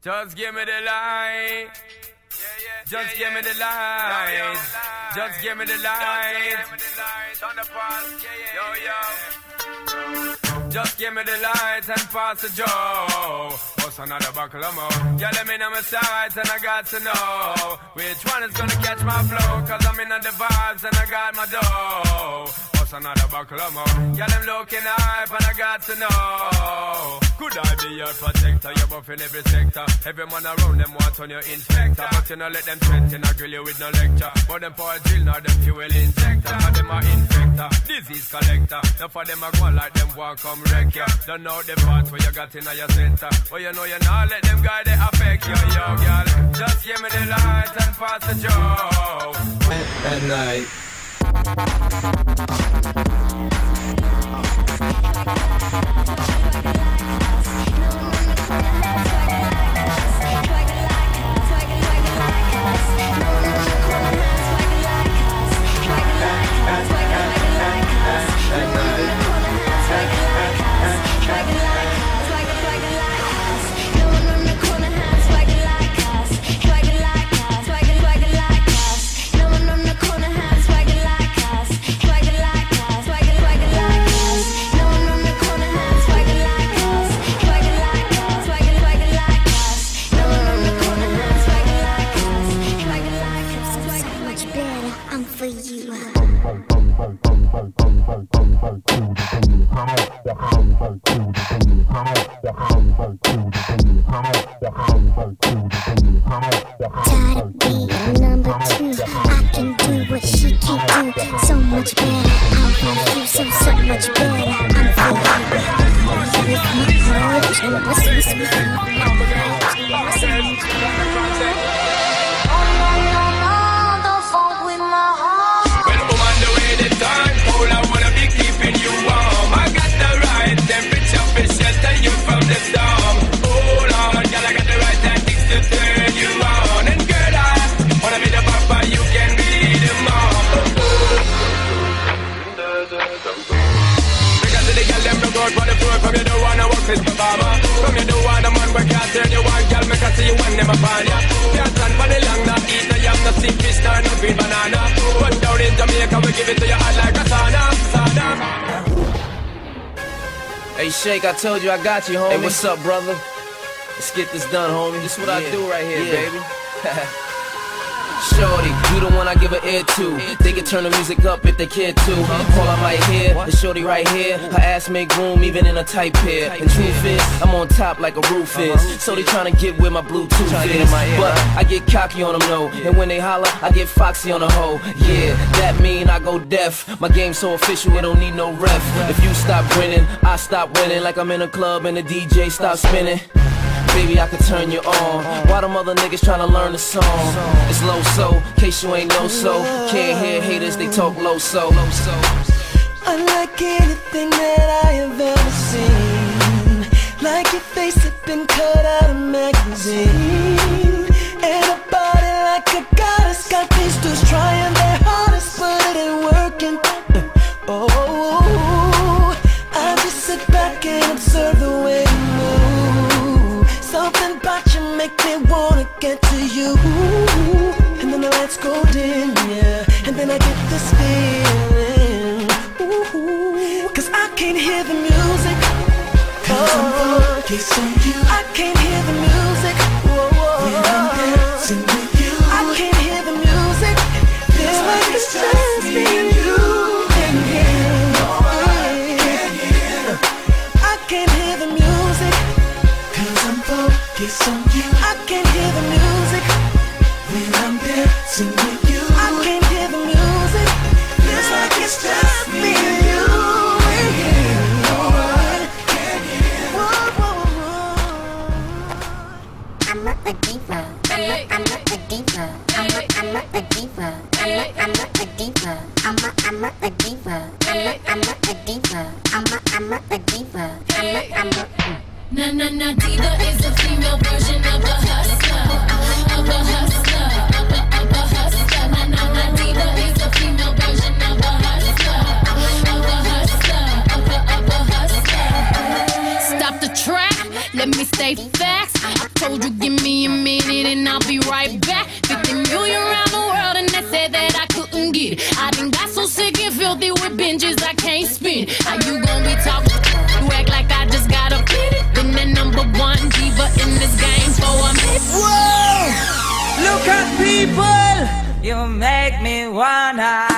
Just give me the light. Just give me the light. Just give me the light. Just give me the light and pass the joe. What's another buckle of more? Yeah, let me know my sights and I got to know which one is gonna catch my flow. Cause I'm in on the vibes and I got my dough. What's another buckle of more? Yeah, them looking hype and I got to know. Could I be your protector? You're buff in every sector. Every man around them want on your inspector. But you know let them threaten, I grill you with no lecture. But them power drill, now them fuel injector. Now them are infector, disease collector. Now for them I go like them walk come wreck ya. Don't know the parts where you got in your center. But you know you not let them guy they affect you, yo, girl. Just give me the light and pass the joke. At night. Hey Shake, I told you I got you, homie. Hey, what's up, brother? Let's get this done, homie. This is what I do right here, baby. Shorty, you the one I give an ear to. They can turn the music up if they care to. All I might hear is shorty right here. Her ass make room even in a tight pair. And truth is, I'm on top like a roof is. So they tryna get where my Bluetooth is. But I get cocky on them, no. And when they holler, I get foxy on the hoe. Yeah, that mean I go deaf. My game's so official, it don't need no ref. If you stop grinning, I stop winning. Like I'm in a club and the DJ stop spinning. Baby, I can turn you on. Why them other niggas tryna learn the song? It's low so, case you ain't know so. Can't hear haters, they talk low so. Unlike anything that I have ever seen. Like your face had been cut out of a magazine. And a body like a goddess. Got these dudes trying their hardest, but it ain't working. I just sit back and observe the way you move. Something about you make me wanna get to you. And then the lights go dim, yeah. And then I get this feeling. Cause I can't hear the music. Cause I'm focused on you. I can't hear the music. When I'm dancing with you. I can't hear the music. Feels like it's just me and you. I can't hear the music. Cause I'm focused on you. I can't hear the music. When I'm dancing with you. I can't hear the music. Feels like it's just me and you. I'm not a diva. I'm not a diva. I'm not a diva. I'm not a diva. I'm not a diva. I'm not a diva. I'm not a diva. I'm not. Na diva is a female version of a hustler. Of a hustler. Of a hustler. Na diva is a female version of a hustler. Of a hustler. Of a hustler. Stop the track. Let me state facts. I told you give me a minute and I'll be right back. 50 million around the world and they said that I couldn't get it. I done got so sick and filthy with binges I can't spin. How you gon' be talking? You act like I just got a minute. Been the number one diva in this game for a minute. Whoa! Look at people, you make me wanna